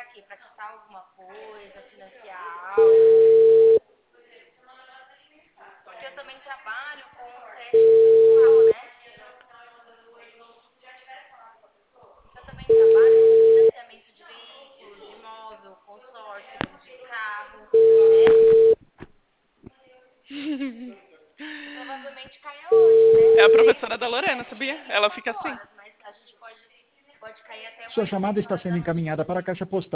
quê? Para quitar alguma coisa, financiar algo? Porque eu também trabalho com crédito pessoal, né? Eu também trabalho com financiamento de veículo, de imóvel, consórcio, de carro, né? Provavelmente caia hoje, É a né? professora da Nem, Lorena, nem sabia? é Ela 24 fica assim. horas, mas a gente pode cair até Sua umas chamada 7 está horas sendo da noite. encaminhada para a caixa postal.